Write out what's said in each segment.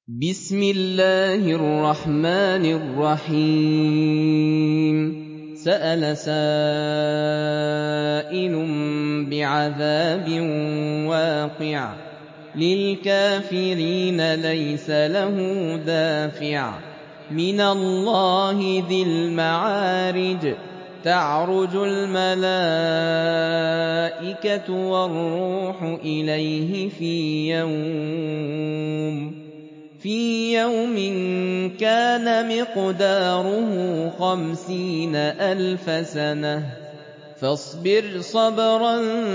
بسم الله الرحمن الرحيم سأل سائل بعذاب واقع للكافرين ليس له دافع من الله ذي المعارج تعرج الملائكة والروح إليه في يوم كان مقداره 50,000 سنة فاصبر صبرا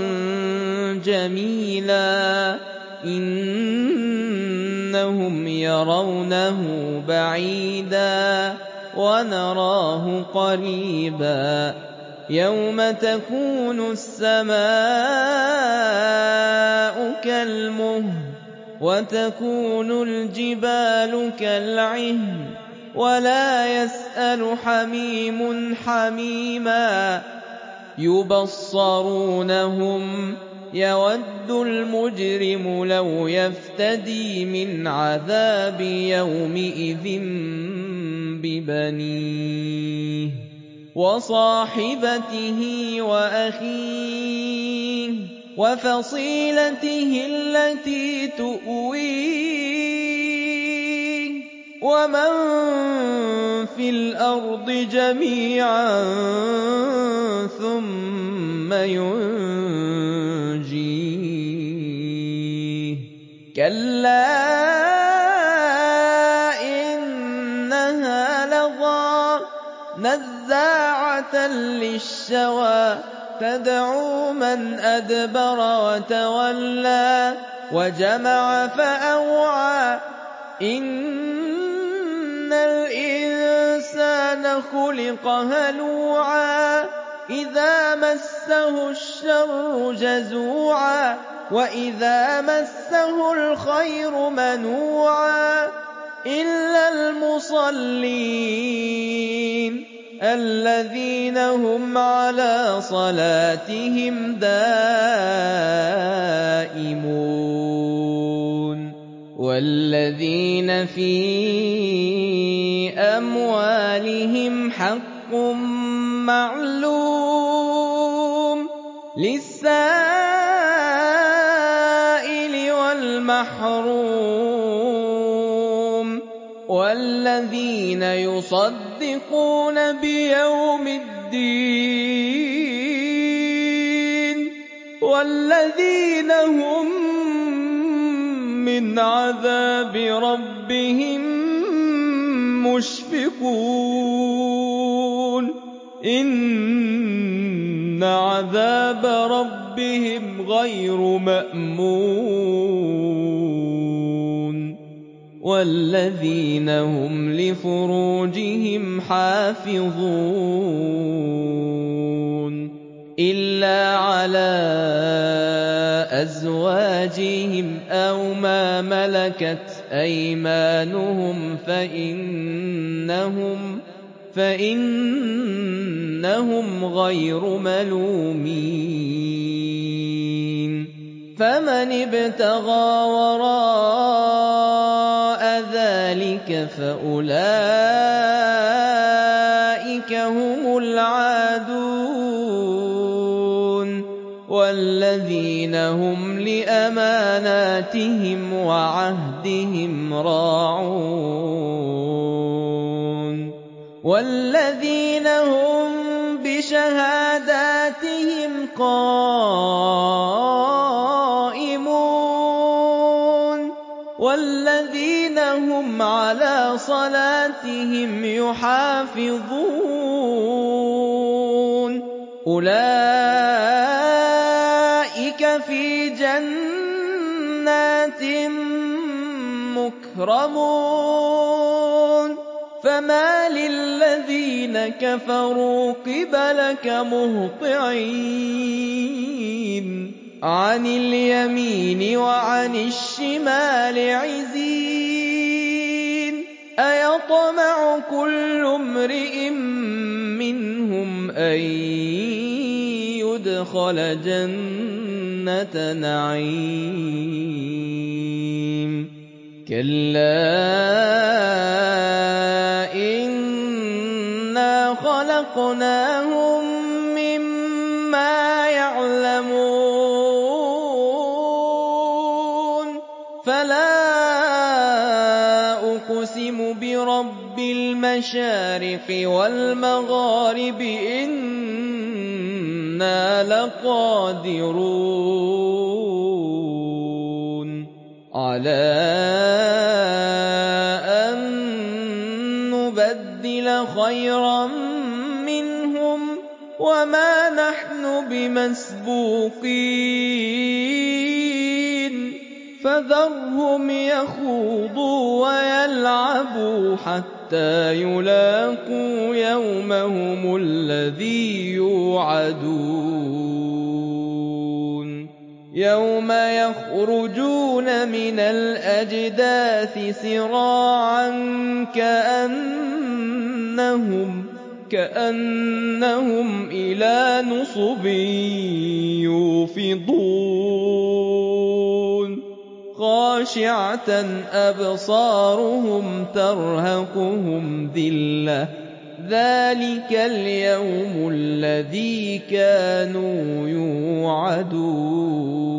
جميلا إنهم يرونه بعيدا ونراه قريبا يوم تكون السماء كالمهل وتكون الجبال كالعهن ولا يسأل حميم حميما يبصرونهم يود المجرم لو يفتدي من عذاب يومئذ ببنيه وصاحبته وأخيه وفصيلته التي تؤويه ومن في الأرض جميعا ثم ينجيه كلا إنها لظى نزاعة للشوى تدعو من أدبر وتولى وجمع فأوعى إن الإنسان خلق هلوعا إذا مسه الشر جزوعا وإذا مسه الخير منوعا إلا المصلين الذين هم على صلاتهم دائمون والذين في أموالهم حق معلوم للسائل والمحروم والذين يصدقون بيوم الدين والذين هم من عذاب ربهم مشفقون إن عذاب ربهم غير مأمون والذين هم لفروجهم حافظون إلا على أزواجهم أو ما ملكت أيمانهم فإنهم غير ملومين فمن ابتغى وراء ذلك فأولئك هم العادون والذين هم لأماناتهم وعهدهم راعون والذين هم بشهاداتهم قائمون والذين هم على صلاتهم يحافظون أولئك في جنات مكرمون فما للذين كفروا قبلك مهطعين عن اليمين وعن الشمال عزين أيطمع كل امرئ منهم أن يدخل جنة نعيم كَلَّا إِنَّا خَلَقْنَاهُم مِّمَّا يَعْلَمُونَ فَلَا أُقْسِمُ بِرَبِّ الْمَشَارِقِ وَالْمَغَارِبِ إِنَّا لَقَادِرُونَ عَلَىٰ أَن نُّبَدِّلَ خَيْرًا مِّنْهُمْ وَمَا نَحْنُ بِمَسْبُوقِينَ فَذَرْهُمْ يَخُوضُوا وَيَلْعَبُوا حَتَّىٰ يُلَاقُوا يَوْمَهُمُ الَّذِي يُوعَدُونَ يَوْمَ يَخْرُجُونَ مِنَ الْأَجْدَاثِ سِرَاعًا كَأَنَّهُمْ إِلَىٰ نُصُبٍ يُوفِضُونَ خَاشِعَةً أَبْصَارُهُمْ تَرْهَقُهُمْ ذِلَّةٌ ۚ ذَٰلِكَ الْيَوْمُ الَّذِي كَانُوا يُوعَدُونَ